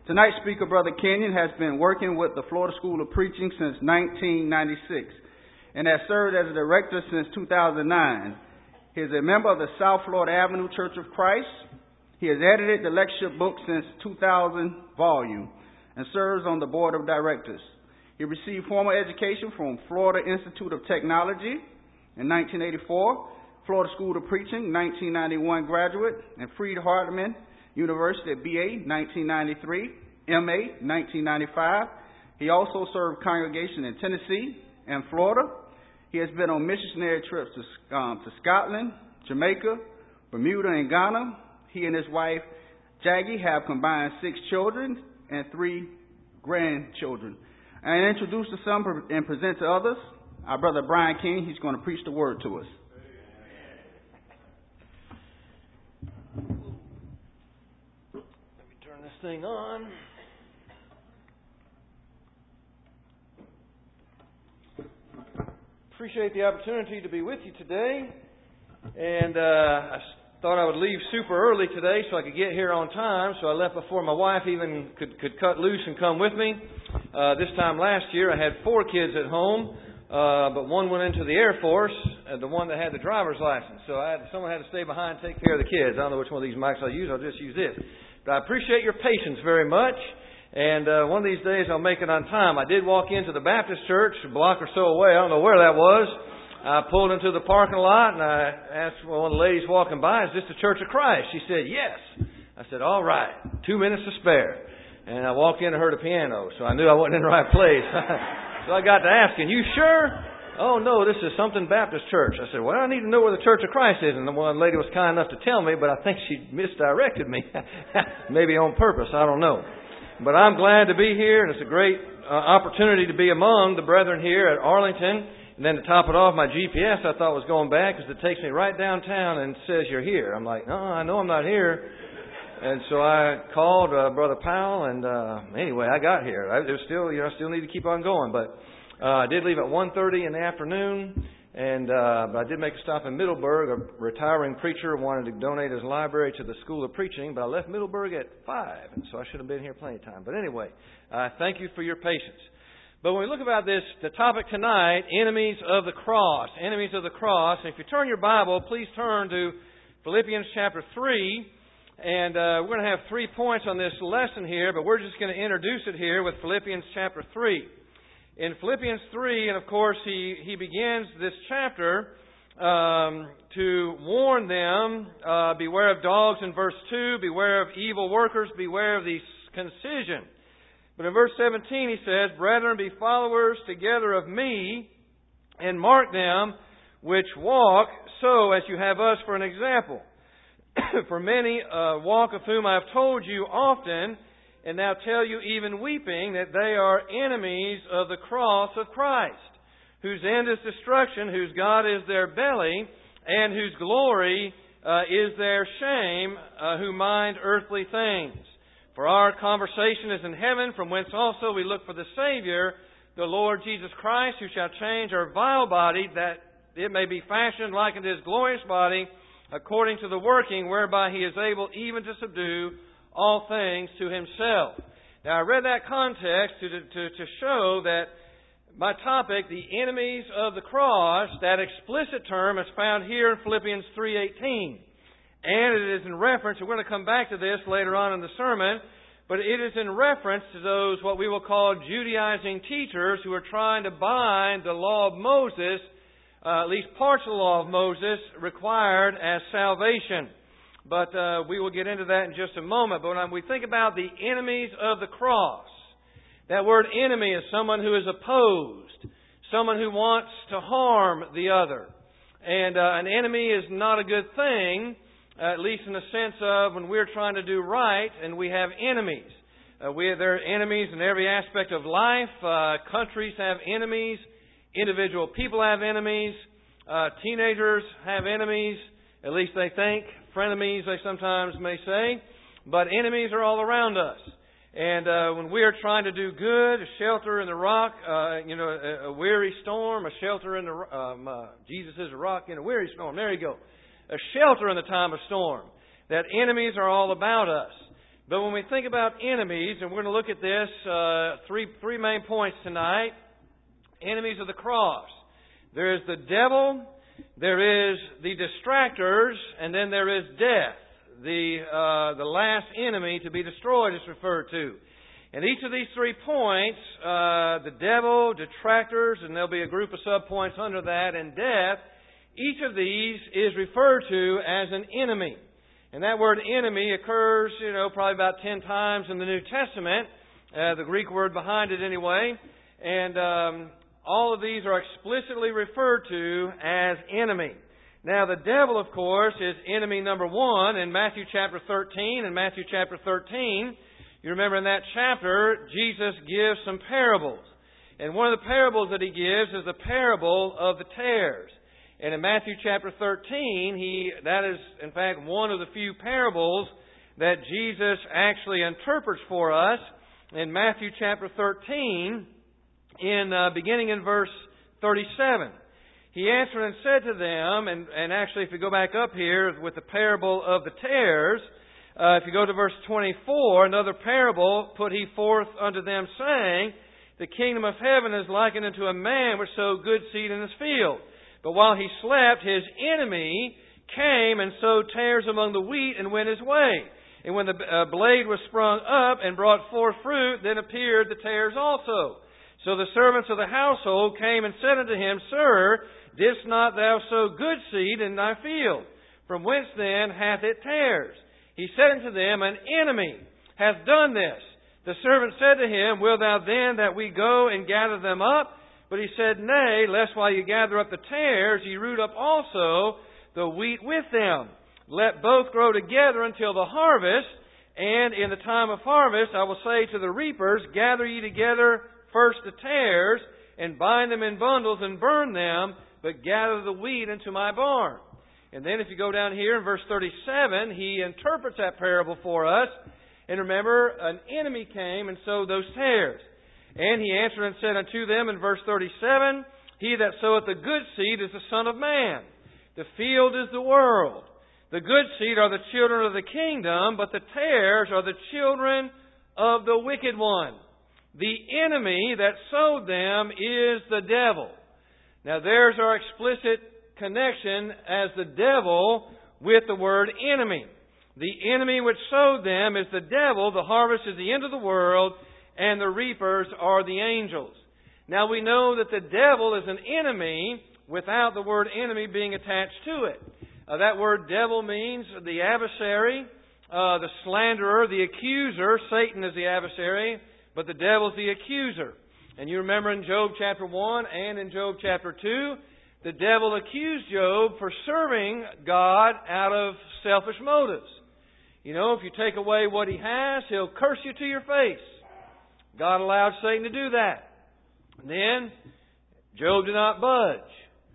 Tonight's speaker, Brother Kenyon, has been working with the Florida School of Preaching since 1996 and has served as a director since 2009. He is a member of the South Florida Avenue Church of Christ. He has edited the lecture book since 2000 volume and serves on the board of directors. He received formal education from Florida Institute of Technology in 1984, Florida School of Preaching, 1991 graduate, and Freed-Hardeman University at BA, 1993, MA, 1995. He also served congregation in Tennessee and Florida. He has been on missionary trips to Scotland, Jamaica, Bermuda, and Ghana. He and his wife, Jaggy, have combined 6 children and 3 grandchildren. And introduce to some and present to others, our brother Brian King. He's going to preach the word to us. Thing on. Appreciate the opportunity to be with you today, and I thought I would leave super early today so I could get here on time, so I left before my wife even could cut loose and come with me. This time last year I had 4 kids at home, but one went into the Air Force, the one that had the driver's license, so someone had to stay behind and take care of the kids. I don't know which one of these mics I'll use. I'll just use this. But I appreciate your patience very much, and one of these days I'll make it on time. I did walk into the Baptist church a block or so away. I don't know where that was. I pulled into the parking lot, and I asked one of the ladies walking by, "Is this the Church of Christ?" She said, "Yes." I said, "All right, 2 minutes to spare." And I walked in and heard a piano, so I knew I wasn't in the right place. So I got to asking, "You sure?" "Oh, no, this is something Baptist church." I said, "Well, I need to know where the Church of Christ is." And the one lady was kind enough to tell me, but I think she misdirected me. Maybe on purpose, I don't know. But I'm glad to be here, and it's a great opportunity to be among the brethren here at Arlington. And then to top it off, my GPS I thought was going bad because it takes me right downtown and says you're here. I'm like, "No, I know I'm not here." And so I called Brother Powell, and anyway, I got here. I still need to keep on going, but I did leave at 1:30 in the afternoon, and but I did make a stop in Middleburg. A retiring preacher wanted to donate his library to the School of Preaching, but I left Middleburg at 5, and so I should have been here plenty of time. But anyway, thank you for your patience. But when we look about this, the topic tonight, enemies of the cross. Enemies of the cross. And if you turn your Bible, please turn to Philippians chapter 3. And we're going to have 3 points on this lesson here, but we're just going to introduce it here with Philippians chapter 3. In Philippians 3, and of course he begins this chapter to warn them, beware of dogs in verse 2, beware of evil workers, beware of the concision. But in verse 17 he says, "Brethren, be followers together of me, and mark them which walk so as you have us for an example. For many walk of whom I have told you often, and now tell you even weeping, that they are enemies of the cross of Christ, whose end is destruction, whose God is their belly, and whose glory is their shame, who mind earthly things. For our conversation is in heaven, from whence also we look for the Savior, the Lord Jesus Christ, who shall change our vile body, that it may be fashioned like unto His glorious body, according to the working whereby He is able even to subdue all things to Himself." Now, I read that context to show that my topic, the enemies of the cross, that explicit term is found here in Philippians 3:18. And it is in reference, and we're going to come back to this later on in the sermon, but it is in reference to those what we will call Judaizing teachers who are trying to bind the law of Moses, at least parts of the law of Moses, required as salvation. But we will get into that in just a moment. But when we think about the enemies of the cross, that word enemy is someone who is opposed, someone who wants to harm the other. And an enemy is not a good thing, at least in the sense of when we're trying to do right and we have enemies. There are enemies in every aspect of life. Countries have enemies. Individual people have enemies. Teenagers have enemies. At least they think. Frenemies, they sometimes may say. But enemies are all around us. And when we are trying to do good, a shelter in the rock, a weary storm, a shelter in the... Jesus is a rock in a weary storm. There you go. A shelter in the time of storm. That enemies are all about us. But when we think about enemies, and we're going to look at this, three main points tonight. Enemies of the cross. There is the devil, there is the distractors, and then there is death. The last enemy to be destroyed is referred to. And each of these 3 points, the devil, detractors, and there'll be a group of subpoints under that, and death, each of these is referred to as an enemy. And that word enemy occurs, probably about 10 times in the New Testament, the Greek word behind it anyway. And all of these are explicitly referred to as enemy. Now, the devil, of course, is enemy number 1 in Matthew chapter 13. In Matthew chapter 13, you remember in that chapter, Jesus gives some parables. And one of the parables that He gives is the parable of the tares. And in Matthew chapter 13, that is, in fact, one of the few parables that Jesus actually interprets for us. In Matthew chapter 13, beginning in verse 37. He answered and said to them, and actually if you go back up here with the parable of the tares, if you go to verse 24, another parable put He forth unto them, saying, the kingdom of heaven is likened unto a man which sowed good seed in his field. But while he slept, his enemy came and sowed tares among the wheat and went his way. And when the blade was sprung up and brought forth fruit, then appeared the tares also. So the servants of the household came and said unto him, Sir, didst not thou sow good seed in thy field? From whence then hath it tares? He said unto them, An enemy hath done this. The servant said to him, Wilt thou then that we go and gather them up? But he said, Nay, lest while you gather up the tares, ye root up also the wheat with them. Let both grow together until the harvest. And in the time of harvest, I will say to the reapers, Gather ye together first the tares, and bind them in bundles, and burn them, but gather the wheat into my barn. And then if you go down here in verse 37, he interprets that parable for us. And remember, an enemy came and sowed those tares. And he answered and said unto them in verse 37, He that soweth the good seed is the Son of Man. The field is the world. The good seed are the children of the kingdom, but the tares are the children of the wicked one. The enemy that sowed them is the devil. Now there's our explicit connection as the devil with the word enemy. The enemy which sowed them is the devil. The harvest is the end of the world, and the reapers are the angels. Now we know that the devil is an enemy without the word enemy being attached to it. That word devil means the adversary, the slanderer, the accuser. Satan is the adversary, but the devil's the accuser. And you remember in Job chapter 1 and in Job chapter 2, the devil accused Job for serving God out of selfish motives. If you take away what he has, he'll curse you to your face. God allowed Satan to do that. Then, Job did not budge.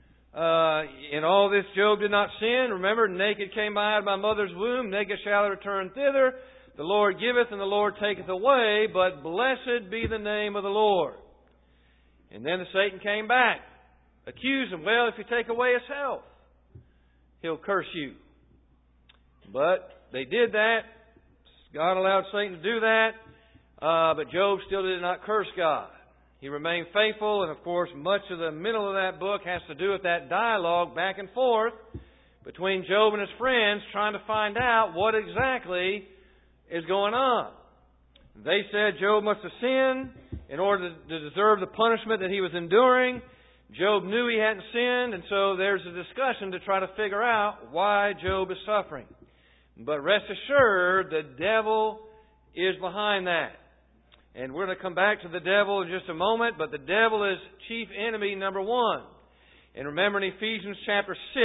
In all this, Job did not sin. Remember, naked came I out of my mother's womb, naked shall I return thither. The Lord giveth and the Lord taketh away, but blessed be the name of the Lord. And then Satan came back, accused him. Well, if you take away his health, he'll curse you. But they did that. God allowed Satan to do that. But Job still did not curse God. He remained faithful, and of course, much of the middle of that book has to do with that dialogue back and forth between Job and his friends, trying to find out what exactly is going on. They said Job must have sinned in order to deserve the punishment that he was enduring. Job knew he hadn't sinned, and so there's a discussion to try to figure out why Job is suffering. But rest assured, the devil is behind that. And we're going to come back to the devil in just a moment, but the devil is chief enemy number 1. And remember in Ephesians chapter 6,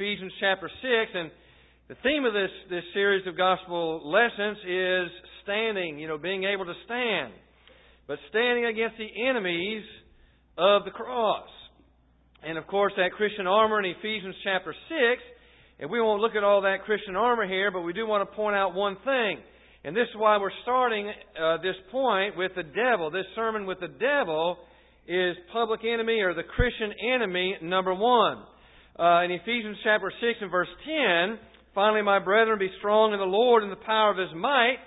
and the theme of this series of gospel lessons is standing, being able to stand. But standing against the enemies of the cross. And of course that Christian armor in Ephesians chapter 6, and we won't look at all that Christian armor here, but we do want to point out one thing. And this is why we're starting this point with the devil. This sermon with the devil is public enemy or the Christian enemy number 1. In Ephesians chapter 6 and verse 10, Finally, my brethren, be strong in the Lord and the power of His might.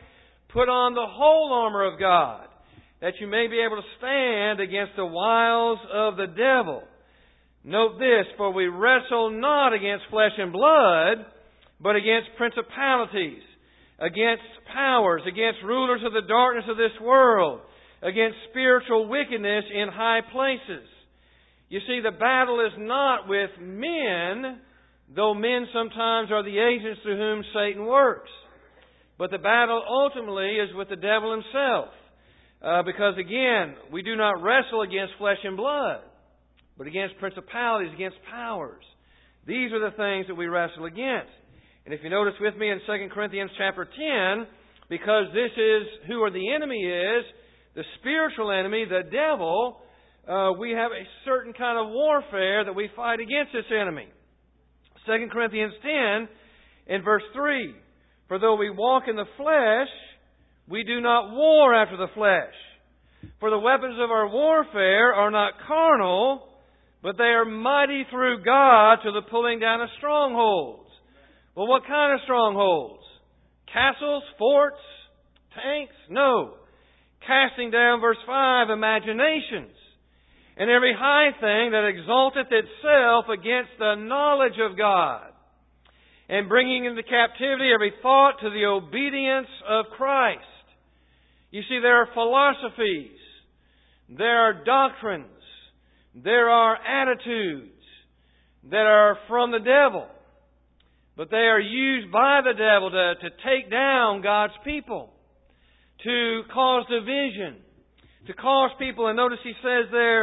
Put on the whole armor of God, that you may be able to stand against the wiles of the devil. Note this, for we wrestle not against flesh and blood, but against principalities, against powers, against rulers of the darkness of this world, against spiritual wickedness in high places. You see, the battle is not with men, though men sometimes are the agents through whom Satan works. But the battle ultimately is with the devil himself. Because again, we do not wrestle against flesh and blood, but against principalities, against powers. These are the things that we wrestle against. And if you notice with me in 2 Corinthians chapter 10, because this is who the enemy is, the spiritual enemy, the devil, we have a certain kind of warfare that we fight against this enemy. 2 Corinthians 10 in verse 3. For though we walk in the flesh, we do not war after the flesh. For the weapons of our warfare are not carnal, but they are mighty through God to the pulling down of strongholds. Well, what kind of strongholds? Castles, forts, tanks? No. Casting down, verse 5, imaginations, and every high thing that exalteth itself against the knowledge of God, and bringing into captivity every thought to the obedience of Christ. You see, there are philosophies, there are doctrines, there are attitudes that are from the devil, but they are used by the devil to take down God's people, to cause division, to cause people, and notice he says there,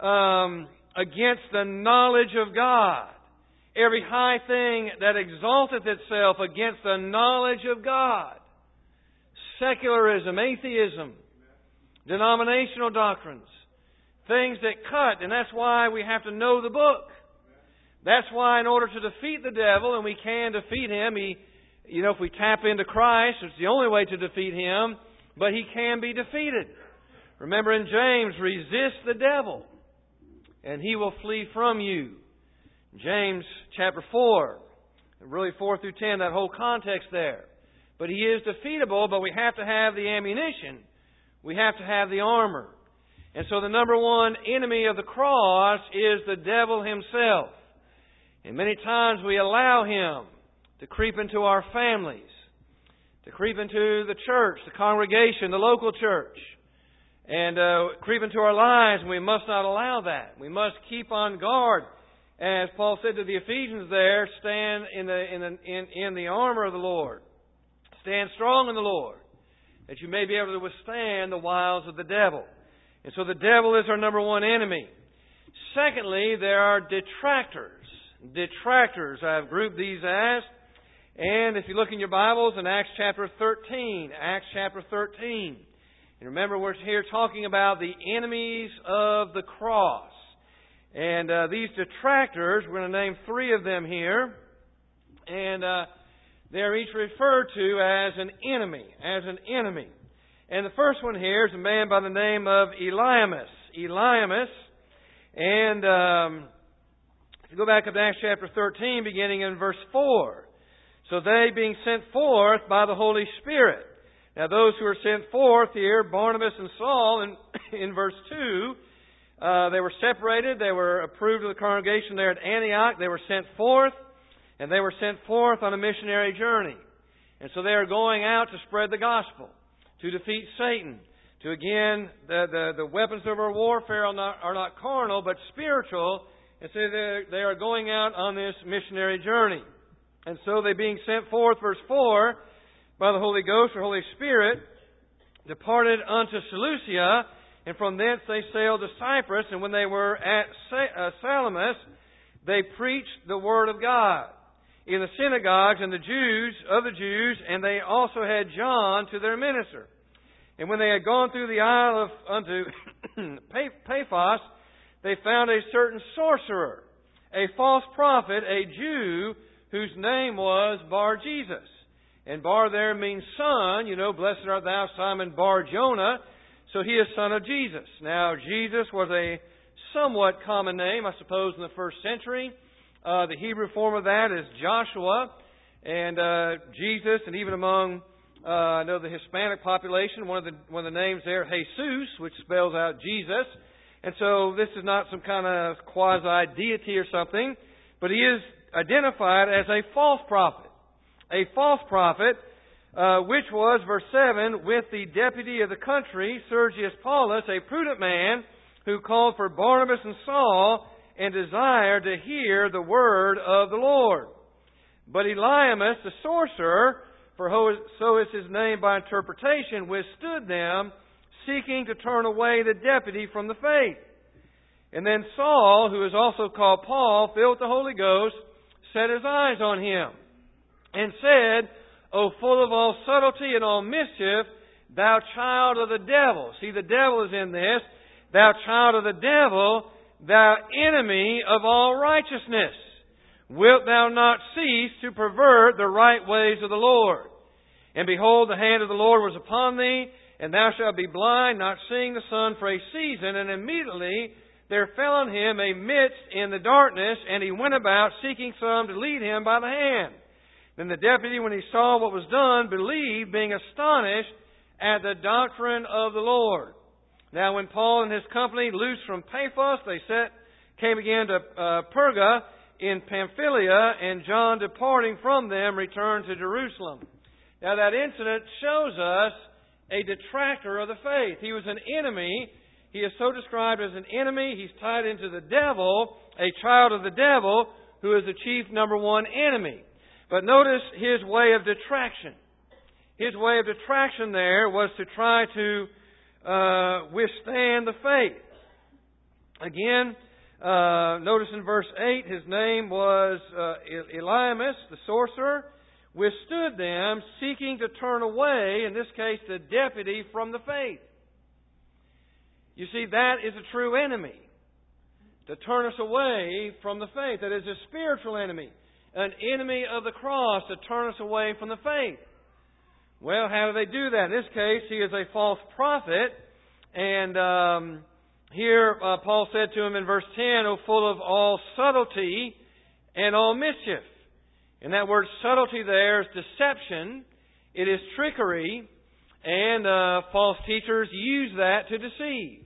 against the knowledge of God. Every high thing that exalteth itself against the knowledge of God. Secularism, atheism, denominational doctrines, things that cut, and that's why we have to know the book. That's why in order to defeat the devil, and we can defeat him, if we tap into Christ, it's the only way to defeat him, but he can be defeated. Remember in James, resist the devil, and he will flee from you. James chapter 4, really 4 through 10, that whole context there. But he is defeatable, but we have to have the ammunition. We have to have the armor. And so the number one enemy of the cross is the devil himself. And many times we allow him to creep into our families, to creep into the church, the congregation, the local church, and creep into our lives, and we must not allow that. We must keep on guard. As Paul said to the Ephesians there, stand in the armor of the Lord. Stand strong in the Lord, that you may be able to withstand the wiles of the devil. And so the devil is our number one enemy. Secondly, there are detractors. Detractors, I've grouped these as. And if you look in your Bibles in Acts chapter 13, Acts chapter 13. And remember, we're here talking about the enemies of the cross. And these detractors, we're going to name 3 of them here. And they're each referred to as an enemy. As an enemy. And the first one here is a man by the name of Elymas. Elymas. And if you go back up to Acts chapter 13, beginning in verse 4. So they being sent forth by the Holy Spirit. Now those who are sent forth here, Barnabas and Saul, in verse 2, they were separated. They were approved of the congregation there at Antioch. They were sent forth, and they were sent forth on a missionary journey. And so they are going out to spread the gospel, to defeat Satan, to again, the weapons of our warfare are not carnal, but spiritual. And so they are going out on this missionary journey. And so they being sent forth, verse 4, by the Holy Ghost or Holy Spirit, departed unto Seleucia, and from thence they sailed to Cyprus, and when they were at Salamis, they preached the word of God in the synagogues and the Jews, and they also had John to their minister. And when they had gone through the isle unto Paphos, they found a certain sorcerer, a false prophet, a Jew, whose name was Bar-Jesus. And Bar there means son. Blessed art thou, Simon Bar-Jonah. So he is son of Jesus. Now, Jesus was a somewhat common name, I suppose, in the first century. The Hebrew form of that is Joshua. And Jesus, and even among I know the Hispanic population, one of the names there, Jesus, which spells out Jesus. And so this is not some kind of quasi-deity or something, but he is identified as a false prophet. A false prophet, which was, verse 7, with the deputy of the country, Sergius Paulus, a prudent man, who called for Barnabas and Saul, and desired to hear the word of the Lord. But Elymas, the sorcerer, for so is his name by interpretation, withstood them, seeking to turn away the deputy from the faith. And then Saul, who is also called Paul, filled with the Holy Ghost, set his eyes on him, and said, O full of all subtlety and all mischief, thou child of the devil. See, the devil is in this. Thou child of the devil, thou enemy of all righteousness. Wilt thou not cease to pervert the right ways of the Lord? And behold, the hand of the Lord was upon thee, and thou shalt be blind, not seeing the sun for a season. And immediately there fell on him a mist in the darkness, and he went about seeking some to lead him by the hand. Then the deputy, when he saw what was done, believed, being astonished at the doctrine of the Lord. Now when Paul and his company loosed from Paphos, came again to Perga in Pamphylia, and John, departing from them, returned to Jerusalem. Now that incident shows us a detractor of the faith. He was an enemy. He is so described as an enemy. He's tied into the devil, a child of the devil, who is the chief number one enemy. But notice his way of detraction. His way of detraction there was to try to withstand the faith. Again, notice in verse 8, his name was Elymas, the sorcerer, withstood them, seeking to turn away, in this case, the deputy from the faith. You see, that is a true enemy. To turn us away from the faith. That is a spiritual enemy. An enemy of the cross to turn us away from the faith. Well, how do they do that? In this case, he is a false prophet. And here Paul said to him in verse 10, O full of all subtlety and all mischief. And that word subtlety there is deception. It is trickery. And false teachers use that to deceive.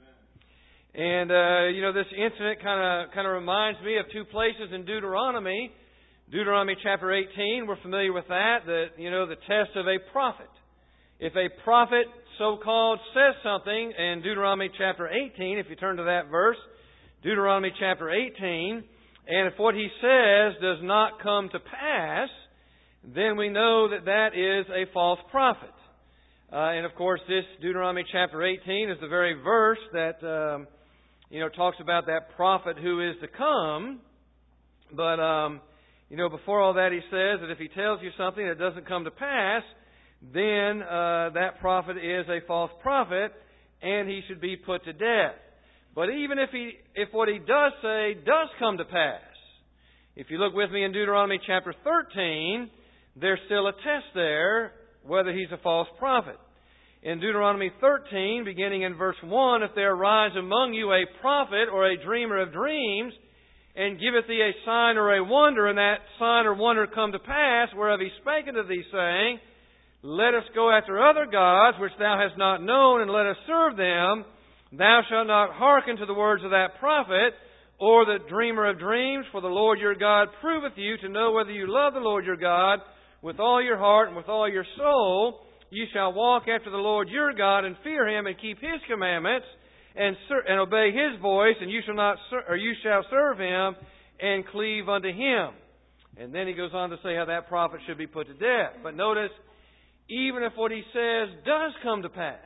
And, this incident kind of reminds me of two places in Deuteronomy. Deuteronomy chapter 18, we're familiar with that. The test of a prophet. If a prophet, so-called, says something in Deuteronomy chapter 18, if you turn to that verse, Deuteronomy chapter 18, and if what he says does not come to pass, then we know that that is a false prophet. And of course, this Deuteronomy chapter 18 is the very verse that, talks about that prophet who is to come. But, before all that, he says that if he tells you something that doesn't come to pass, then that prophet is a false prophet, and he should be put to death. But even if what he does say does come to pass, if you look with me in Deuteronomy chapter 13, there's still a test there whether he's a false prophet. In Deuteronomy 13, beginning in verse 1, if there arise among you a prophet or a dreamer of dreams, and giveth thee a sign or a wonder, and that sign or wonder come to pass, whereof he spake unto thee, saying, Let us go after other gods, which thou hast not known, and let us serve them, thou shalt not hearken to the words of that prophet, or the dreamer of dreams, for the Lord your God proveth you to know whether you love the Lord your God with all your heart and with all your soul. You shall walk after the Lord your God, and fear him, and keep his commandments, and obey his voice, and you shall serve him and cleave unto him. And then he goes on to say how that prophet should be put to death. But notice, even if what he says does come to pass,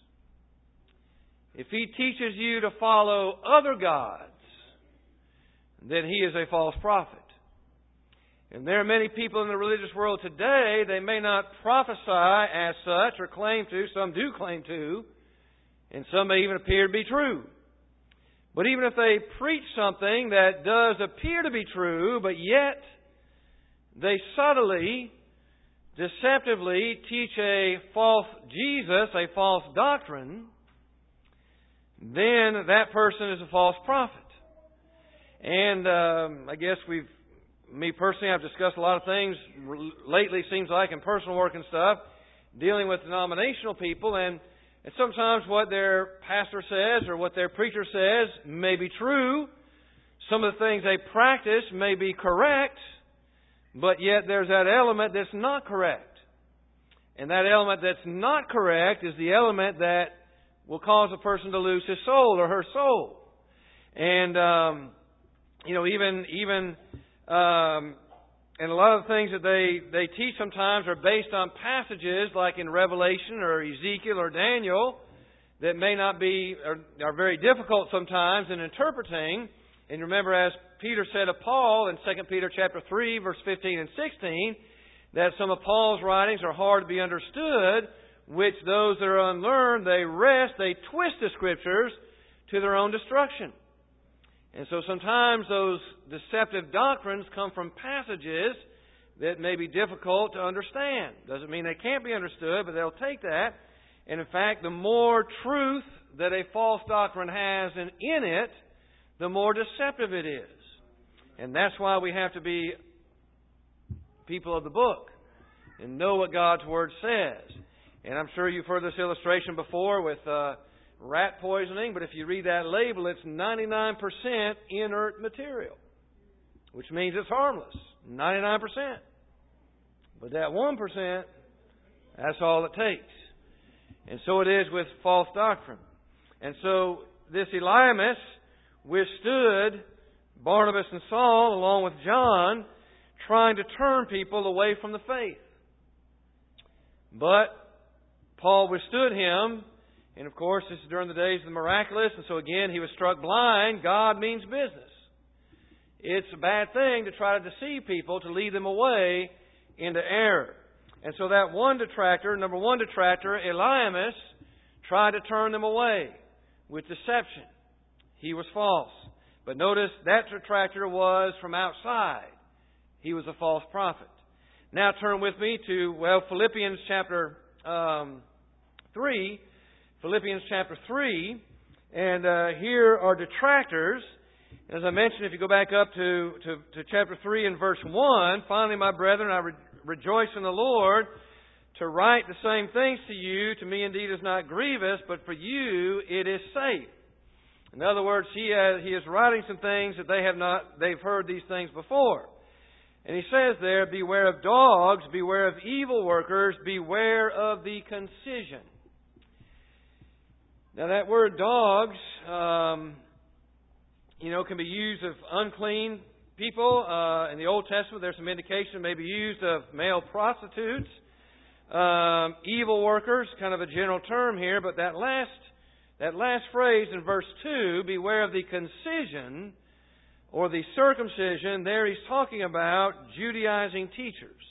if he teaches you to follow other gods, then he is a false prophet. And there are many people in the religious world today, they may not prophesy as such or claim to, some do claim to, and some may even appear to be true. But even if they preach something that does appear to be true, but yet they subtly, deceptively teach a false Jesus, a false doctrine, then that person is a false prophet. And I guess me personally, I've discussed a lot of things lately, seems like, in personal work and stuff. dealing with denominational people, and sometimes what their pastor says or what their preacher says may be true. Some of the things they practice may be correct, but yet there's that element that's not correct. And that element that's not correct is the element that will cause a person to lose his soul or her soul. And, and a lot of the things that they teach sometimes are based on passages like in Revelation or Ezekiel or Daniel that may not be, are very difficult sometimes in interpreting. And remember, as Peter said of Paul in 2 Peter chapter 3, verse 15 and 16, that some of Paul's writings are hard to be understood, which those that are unlearned, they twist the Scriptures to their own destruction. And so sometimes those deceptive doctrines come from passages that may be difficult to understand. Doesn't mean they can't be understood, but they'll take that. And in fact, the more truth that a false doctrine has in it, the more deceptive it is. And that's why we have to be people of the book and know what God's Word says. And I'm sure you've heard this illustration before with rat poisoning, but if you read that label, it's 99% inert material, which means it's harmless. 99%. But that 1%, that's all it takes. And so it is with false doctrine. And so this Elymas withstood Barnabas and Saul, along with John, trying to turn people away from the faith. But Paul withstood him, and of course this is during the days of the miraculous, and so again he was struck blind. God means business. It's a bad thing to try to deceive people, to lead them away into error. And so that number one detractor, Elymas, tried to turn them away with deception. He was false. But notice that detractor was from outside. He was a false prophet. Now turn with me to, Philippians chapter 3. Philippians chapter 3. And here are detractors. As I mentioned, if you go back up to chapter 3 and verse 1, finally, my brethren, I rejoice in the Lord to write the same things to you. To me indeed is not grievous, but for you it is safe. In other words, he is writing some things that they've heard these things before. And he says there, beware of dogs, beware of evil workers, beware of the concision. Now that word dogs, can be used of unclean people. In the Old Testament, there's some indication it may be used of male prostitutes. Evil workers, kind of a general term here, but that last phrase in verse 2, beware of the concision or the circumcision, there he's talking about Judaizing teachers.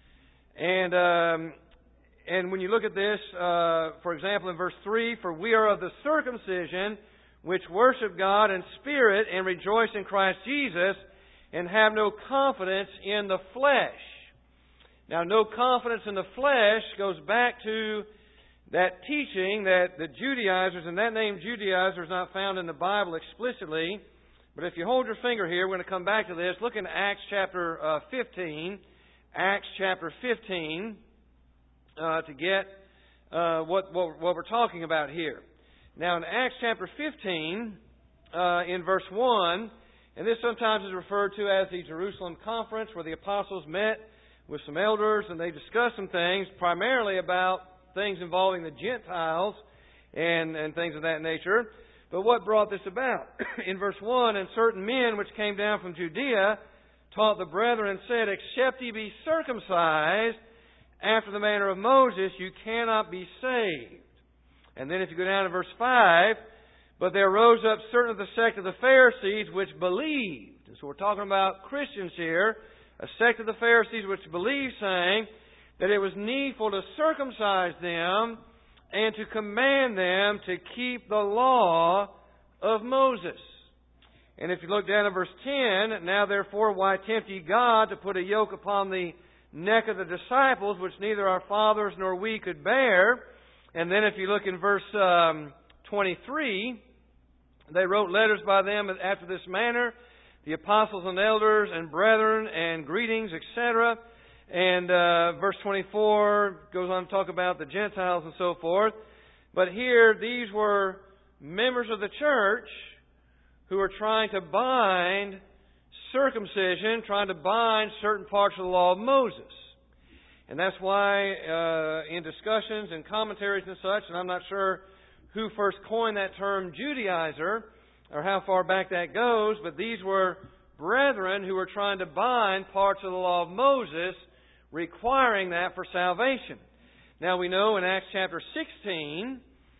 And when you look at this, for example, in verse 3, for we are of the circumcision which worship God in spirit and rejoice in Christ Jesus and have no confidence in the flesh. Now, no confidence in the flesh goes back to that teaching that the Judaizers, and that name Judaizer is not found in the Bible explicitly, but if you hold your finger here, we're going to come back to this. Look in Acts chapter 15. Acts chapter 15 to get what we're talking about here. Now, in Acts chapter 15, in verse 1, and this sometimes is referred to as the Jerusalem Conference, where the apostles met with some elders and they discussed some things, primarily about things involving the Gentiles and things of that nature. But what brought this about? In verse 1, and certain men which came down from Judea taught the brethren and said, except ye be circumcised after the manner of Moses, you cannot be saved. And then if you go down to verse 5, but there rose up certain of the sect of the Pharisees which believed. And so we're talking about Christians here, a sect of the Pharisees which believed, saying that it was needful to circumcise them and to command them to keep the law of Moses. And if you look down at verse 10, now therefore why tempt ye God to put a yoke upon the neck of the disciples, which neither our fathers nor we could bear? And then if you look in verse 23, they wrote letters by them after this manner, the apostles and elders and brethren and greetings, etc. And verse 24 goes on to talk about the Gentiles and so forth. But here, these were members of the church who were trying to bind circumcision, trying to bind certain parts of the law of Moses. And that's why in discussions and commentaries and such, and I'm not sure who first coined that term Judaizer or how far back that goes, but these were brethren who were trying to bind parts of the law of Moses, requiring that for salvation. Now we know in Acts chapter 16,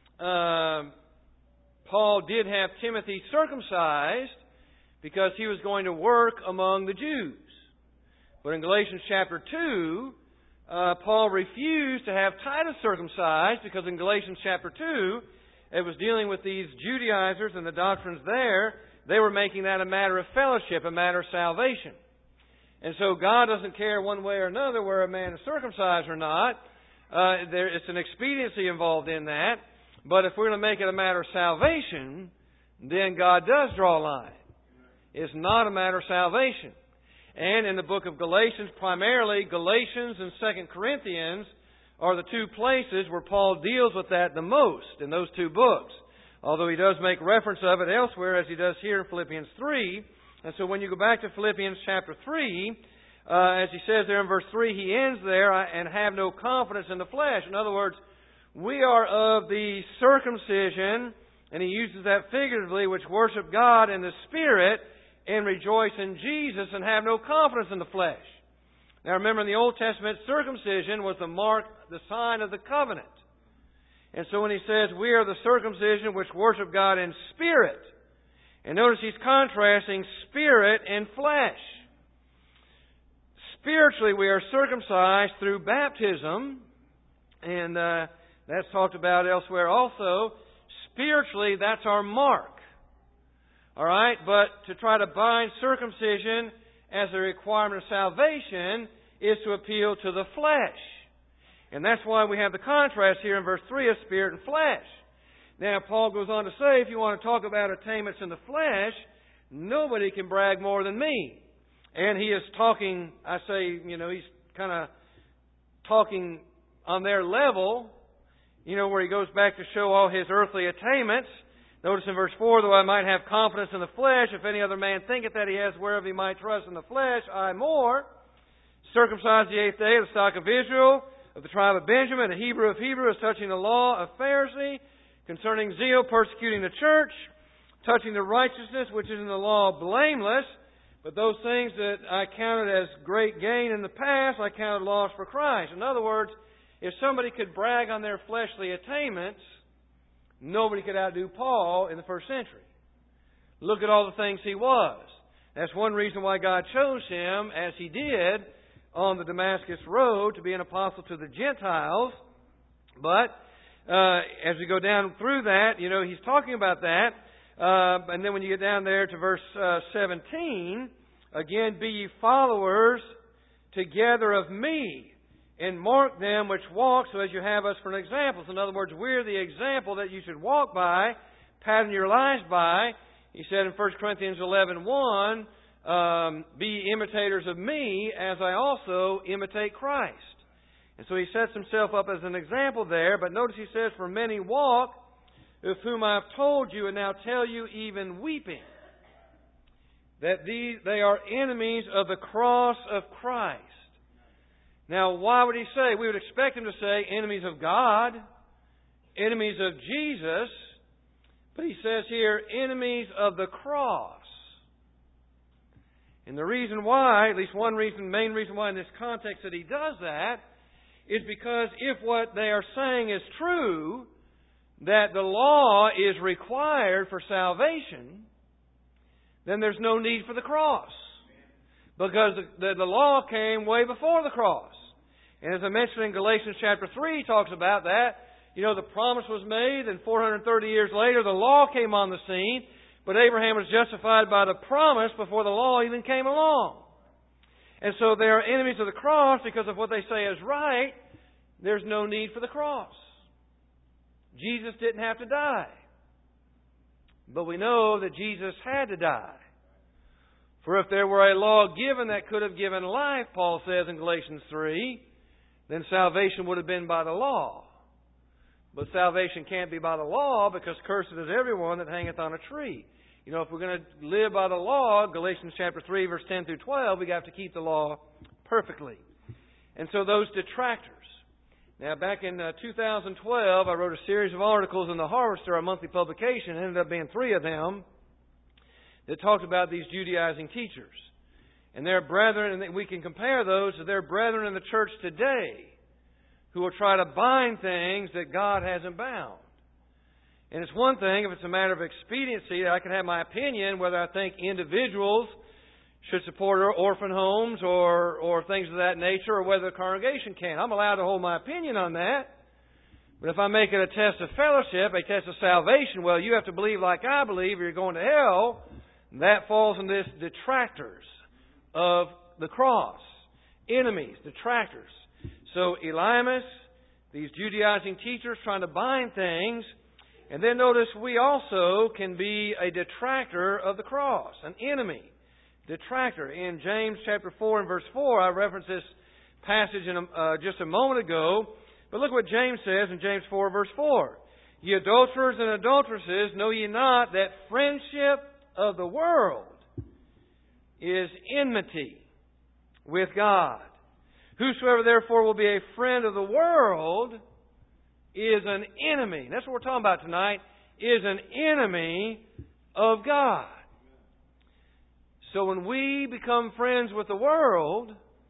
Paul did have Timothy circumcised because he was going to work among the Jews. But in Galatians chapter 2, Paul refused to have Titus circumcised because in Galatians chapter 2, it was dealing with these Judaizers and the doctrines there. They were making that a matter of fellowship, a matter of salvation. And so God doesn't care one way or another where a man is circumcised or not. It's an expediency involved in that. But if we're going to make it a matter of salvation, then God does draw a line. It's not a matter of salvation. And in the book of Galatians, primarily Galatians and 2 Corinthians are the two places where Paul deals with that the most in those two books. Although he does make reference of it elsewhere, as he does here in Philippians 3. And so when you go back to Philippians chapter 3, as he says there in verse 3, he ends there, and have no confidence in the flesh. In other words, we are of the circumcision, and he uses that figuratively, which worship God in the Spirit, and rejoice in Jesus, and have no confidence in the flesh. Now remember, in the Old Testament, circumcision was the mark, the sign of the covenant. And so when he says, we are the circumcision which worship God in spirit, and notice he's contrasting spirit and flesh. Spiritually, we are circumcised through baptism, and that's talked about elsewhere also. Spiritually, that's our mark. All right? But to try to bind circumcision as a requirement of salvation is to appeal to the flesh. And that's why we have the contrast here in verse 3 of spirit and flesh. Now, Paul goes on to say, if you want to talk about attainments in the flesh, nobody can brag more than me. And he is talking, he's kind of talking on their level, where he goes back to show all his earthly attainments. Notice in verse 4, though I might have confidence in the flesh, if any other man thinketh that he has whereof he might trust in the flesh, I more. Circumcised the 8th day of the stock of Israel, of the tribe of Benjamin, a Hebrew of Hebrews, touching the law of Pharisee, concerning zeal, persecuting the church, touching the righteousness which is in the law, blameless. But those things that I counted as great gain in the past, I counted loss for Christ. In other words, if somebody could brag on their fleshly attainments, nobody could outdo Paul in the first century. Look at all the things he was. That's one reason why God chose him, as he did, on the Damascus Road to be an apostle to the Gentiles. But as we go down through that, he's talking about that. And then when you get down there to verse 17, again, be ye followers together of me, and mark them which walk, so as you have us for an example. So in other words, we're the example that you should walk by, pattern your lives by. He said in 1 Corinthians 11:1, be ye imitators of me, as I also imitate Christ. And so he sets himself up as an example there. But notice he says, for many walk, of whom I have told you, and now tell you even weeping, that they are enemies of the cross of Christ. Now, why would he say? We would expect him to say enemies of God, enemies of Jesus, but he says here, enemies of the cross. And the reason why, at least one reason, main reason why in this context that he does that, is because if what they are saying is true, that the law is required for salvation, then there's no need for the cross. Because the law came way before the cross. And as I mentioned in Galatians chapter 3, he talks about that. The promise was made, and 430 years later, the law came on the scene. But Abraham was justified by the promise before the law even came along. And so they are enemies of the cross because of what they say is right. There's no need for the cross. Jesus didn't have to die. But we know that Jesus had to die For if there were a law given that could have given life, Paul says in Galatians 3, then salvation would have been by the law. But salvation can't be by the law, because cursed is everyone that hangeth on a tree. You know, if we're going to live by the law, Galatians chapter 3, verse 10 through 12, we have to keep the law perfectly. And so those detractors. Now, back in 2012, I wrote a series of articles in the Harvester, our monthly publication. It ended up being 3 of them that talked about these Judaizing teachers. And their brethren, and we can compare those to their brethren in the church today, who will try to bind things that God hasn't bound. And it's one thing if it's a matter of expediency that I can have my opinion whether I think individuals should support orphan homes or things of that nature, or whether the congregation can. I'm allowed to hold my opinion on that. But if I make it a test of fellowship, a test of salvation, well, you have to believe like I believe or you're going to hell, that falls in this detractors of the cross. Enemies, detractors. So Elymas, these Judaizing teachers trying to bind things. And then notice we also can be a detractor of the cross, an enemy, detractor. In James chapter 4 and verse 4, I referenced this passage just a moment ago. But look what James says in James 4 verse 4. Ye adulterers and adulteresses, know ye not that friendship of the world is enmity with God? Whosoever therefore will be a friend of the world is an enemy. That's what we're talking about tonight, is an enemy of God. So when we become friends with the world,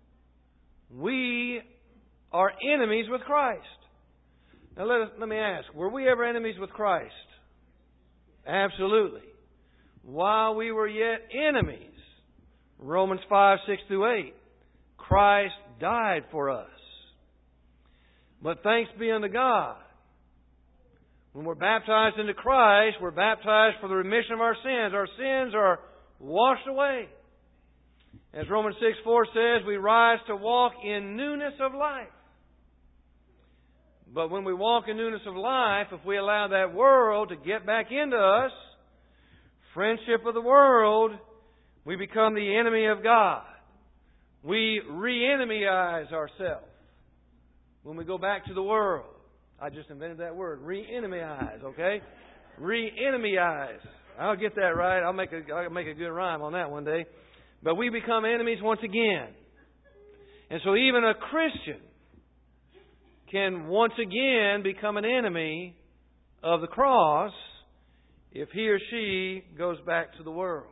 we are enemies with Christ. Now let me ask, were we ever enemies with Christ? Absolutely. While we were yet enemies, Romans 5, 6 through 8, Christ died for us. But thanks be unto God. When we're baptized into Christ, we're baptized for the remission of our sins. Our sins are washed away. As Romans 6, 4 says, we rise to walk in newness of life. But when we walk in newness of life, if we allow that world to get back into us, friendship of the world, we become the enemy of God. We re-enemyize ourselves when we go back to the world. I just invented that word, re-enemyize, okay? Re-enemyize. I'll get that right. I'll make a good rhyme on that one day. But we become enemies once again. And so even a Christian can once again become an enemy of the cross if he or she goes back to the world.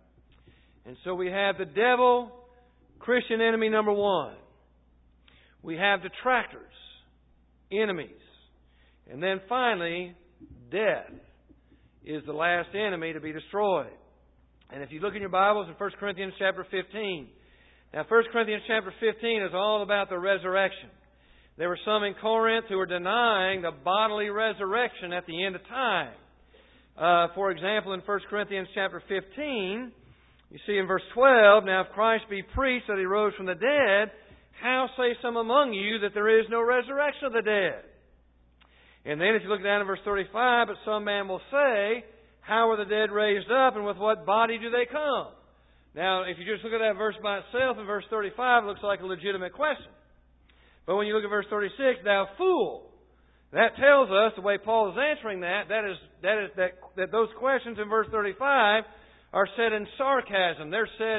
And so we have the devil, Christian enemy number 1. We have detractors, enemies. And then finally, death is the last enemy to be destroyed. And if you look in your Bibles in 1 Corinthians chapter 15. Now 1 Corinthians chapter 15 is all about the resurrection. There were some in Corinth who were denying the bodily resurrection at the end of time. For example, in 1 Corinthians chapter 15, you see in verse 12, now if Christ be preached that He rose from the dead, how say some among you that there is no resurrection of the dead? And then if you look down in verse 35, but some man will say, how are the dead raised up, and with what body do they come? Now, if you just look at that verse by itself, in verse 35, it looks like a legitimate question. But when you look at verse 36, thou fool, that tells us, the way Paul is answering that those questions in verse 35 are said in sarcasm. They're said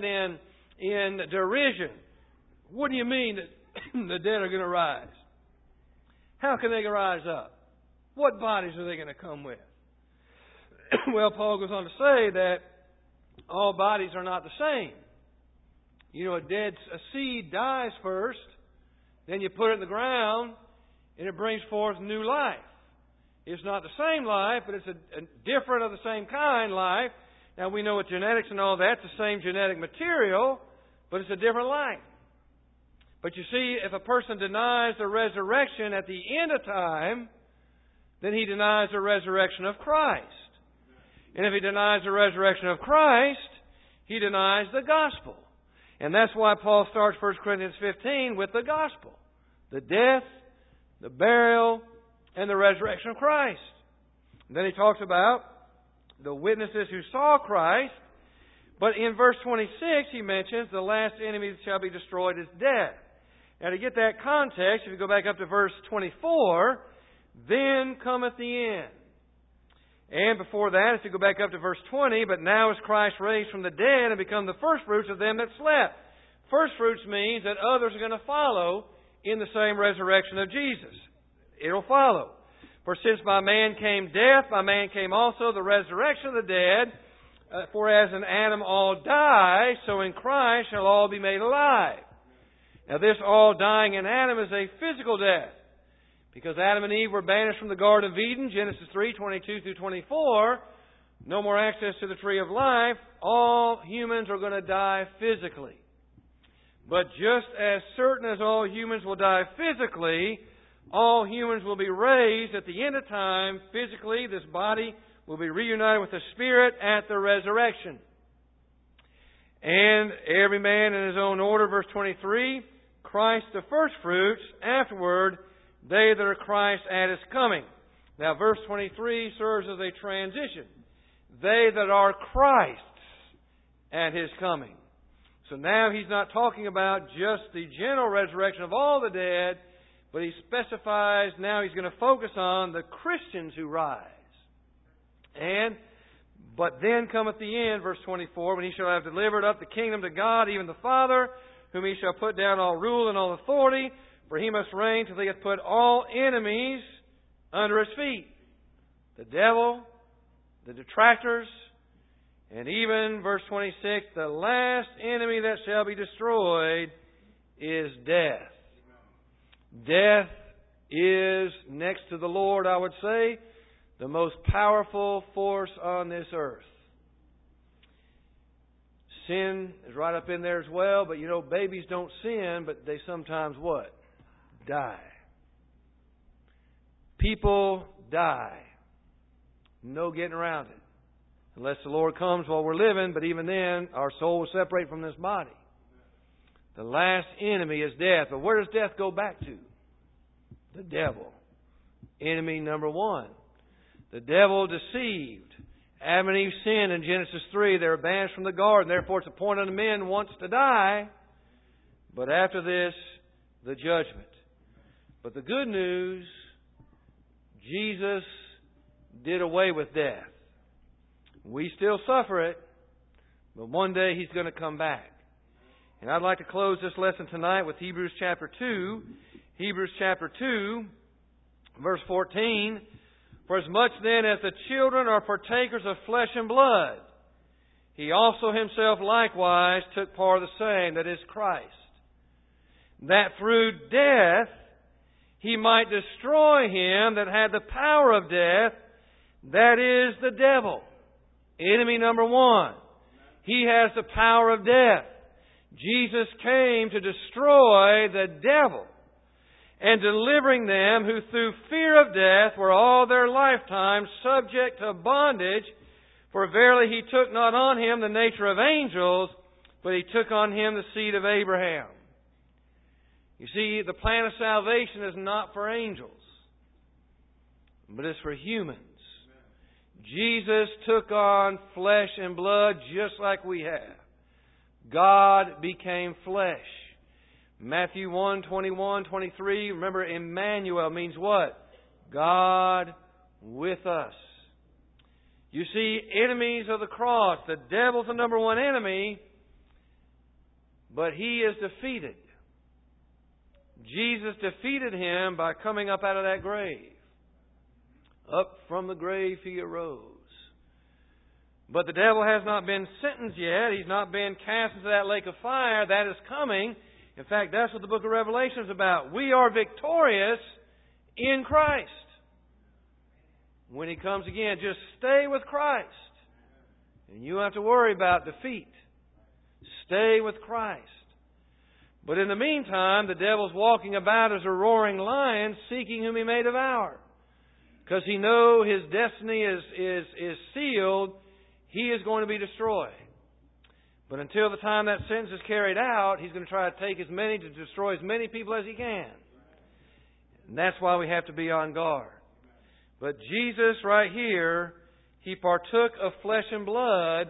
in derision. What do you mean that the dead are going to rise? How can they rise up? What bodies are they going to come with? Well, Paul goes on to say that all bodies are not the same. You know, a seed dies first, then you put it in the ground, and it brings forth new life. It's not the same life, but it's a different of the same kind life. Now, we know with genetics and all that, it's the same genetic material, but it's a different life. But you see, if a person denies the resurrection at the end of time, then he denies the resurrection of Christ. And if he denies the resurrection of Christ, he denies the gospel. And that's why Paul starts 1 Corinthians 15 with the gospel. The death, the burial, and the resurrection of Christ. And then he talks about the witnesses who saw Christ. But in verse 26, he mentions the last enemy that shall be destroyed is death. Now, to get that context, if you go back up to verse 24, then cometh the end. And before that, if you go back up to verse 20, but now is Christ raised from the dead and become the firstfruits of them that slept. Firstfruits means that others are going to follow in the same resurrection of Jesus. It'll follow. For since by man came death, by man came also the resurrection of the dead. For as in Adam all die, so in Christ shall all be made alive. Now this all dying in Adam is a physical death. Because Adam and Eve were banished from the Garden of Eden, Genesis 3:22 through 24, no more access to the tree of life, all humans are going to die physically. But just as certain as all humans will die physically, all humans will be raised at the end of time physically. This body will be reunited with the Spirit at the resurrection. And every man in his own order, verse 23, Christ the firstfruits, afterward they that are Christ at His coming. Now, verse 23 serves as a transition. They that are Christ's at His coming. So now He's not talking about just the general resurrection of all the dead, but He specifies now He's going to focus on the Christians who rise. But then cometh the end, verse 24, when He shall have delivered up the kingdom to God, even the Father, whom He shall put down all rule and all authority, for He must reign till He hath put all enemies under His feet. The devil, the detractors, and even, verse 26, the last enemy that shall be destroyed is death. Death is, next to the Lord, I would say, the most powerful force on this earth. Sin is right up in there as well, but you know, babies don't sin, but they sometimes what? Die. People die. No getting around it. Unless the Lord comes while we're living, but even then, our soul will separate from this body. The last enemy is death. But where does death go back to? The devil. Enemy number one. The devil deceived. Adam and Eve sinned in Genesis 3. They were banished from the garden. Therefore, it's appointed unto men once to die. But after this, the judgment. But the good news, Jesus did away with death. We still suffer it, but one day He's going to come back. And I'd like to close this lesson tonight with Hebrews chapter 2. Hebrews chapter 2, verse 14. For as much then as the children are partakers of flesh and blood, He also Himself likewise took part of the same, that is Christ, that through death He might destroy him that had the power of death, that is the devil. Enemy number one. He has the power of death. Jesus came to destroy the devil, and delivering them who through fear of death were all their lifetime subject to bondage. For verily He took not on Him the nature of angels, but He took on Him the seed of Abraham. You see, the plan of salvation is not for angels, but it's for humans. Jesus took on flesh and blood just like we have. God became flesh. Matthew 1, 21, 23. Remember, Emmanuel means what? God with us. You see, enemies of the cross. The devil's the number one enemy, but he is defeated. Jesus defeated him by coming up out of that grave. Up from the grave He arose. But the devil has not been sentenced yet. He's not been cast into that lake of fire. That is coming. In fact, that's what the book of Revelation is about. We are victorious in Christ. When He comes again, just stay with Christ. And you don't have to worry about defeat. Stay with Christ. But in the meantime, the devil's walking about as a roaring lion, seeking whom he may devour. Because he knows his destiny is sealed, he is going to be destroyed. But until the time that sentence is carried out, he's going to try to to destroy as many people as he can. And that's why we have to be on guard. But Jesus right here, He partook of flesh and blood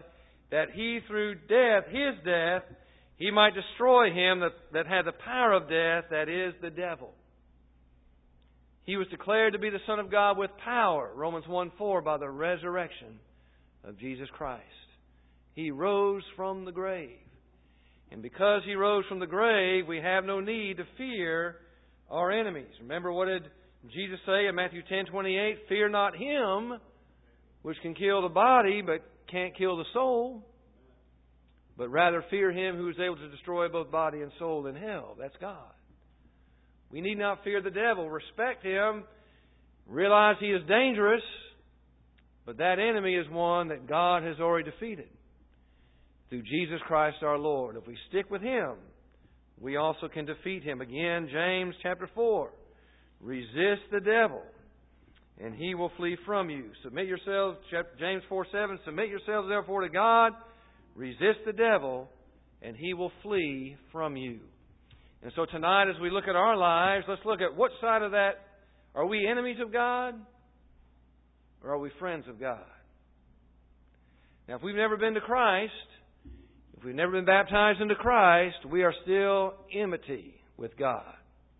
that He through death, His death, He might destroy him that had the power of death, that is, the devil. He was declared to be the Son of God with power, Romans 1:4, by the resurrection of Jesus Christ. He rose from the grave. And because He rose from the grave, we have no need to fear our enemies. Remember, what did Jesus say in Matthew 10:28? Fear not him which can kill the body but can't kill the soul, but rather fear Him who is able to destroy both body and soul in hell. That's God. We need not fear the devil. Respect him. Realize he is dangerous. But that enemy is one that God has already defeated through Jesus Christ our Lord. If we stick with Him, we also can defeat him. Again, James chapter 4. Resist the devil, and he will flee from you. Submit yourselves, James 4:7. Submit yourselves therefore to God. Resist the devil, and he will flee from you. And so tonight, as we look at our lives, let's look at what side of that. Are we enemies of God, or are we friends of God? Now, if we've never been to Christ, if we've never been baptized into Christ, we are still enmity with God.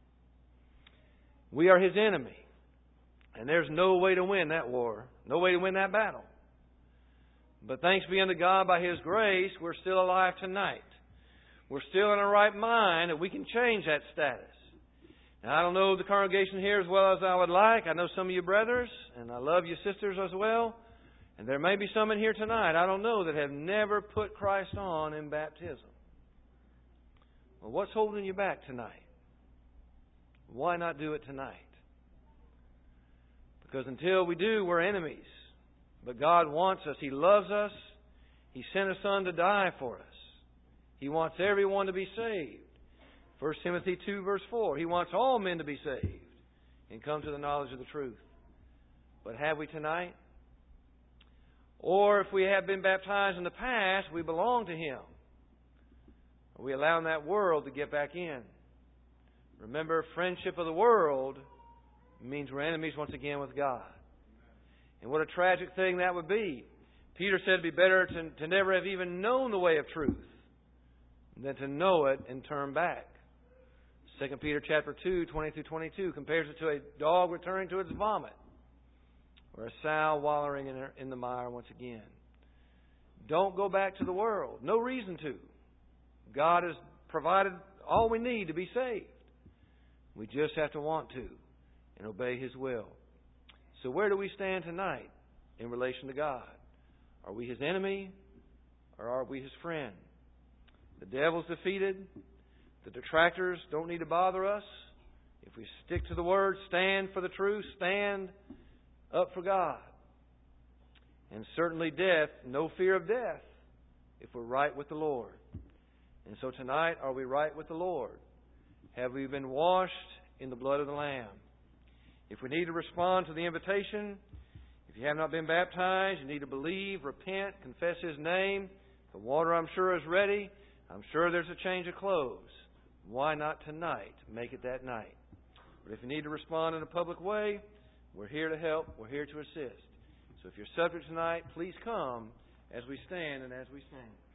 We are His enemy. And there's no way to win that war, no way to win that battle. But thanks be unto God by His grace, we're still alive tonight. We're still in our right mind that we can change that status. Now, I don't know the congregation here as well as I would like. I know some of you brothers, and I love you sisters as well. And there may be some in here tonight, I don't know, that have never put Christ on in baptism. Well, what's holding you back tonight? Why not do it tonight? Because until we do, we're enemies. But God wants us. He loves us. He sent His Son to die for us. He wants everyone to be saved. 1 Timothy 2 verse 4. He wants all men to be saved and come to the knowledge of the truth. But have we tonight? Or if we have been baptized in the past, we belong to Him. Are we allowing that world to get back in? Remember, friendship of the world means we're enemies once again with God. And what a tragic thing that would be. Peter said it'd be better to never have even known the way of truth than to know it and turn back. 2 Peter chapter 2, 20-22 compares it to a dog returning to its vomit, or a sow wallowing in the mire once again. Don't go back to the world. No reason to. God has provided all we need to be saved. We just have to want to and obey His will. So where do we stand tonight in relation to God? Are we His enemy, or are we His friend? The devil's defeated. The detractors don't need to bother us. If we stick to the Word, stand for the truth, stand up for God. And certainly death, no fear of death, if we're right with the Lord. And so tonight, are we right with the Lord? Have we been washed in the blood of the Lamb? If we need to respond to the invitation, if you have not been baptized, you need to believe, repent, confess His name. The water, I'm sure, is ready. I'm sure there's a change of clothes. Why not tonight? Make it that night. But if you need to respond in a public way, we're here to help. We're here to assist. So if you're subject tonight, please come as we stand and as we sing.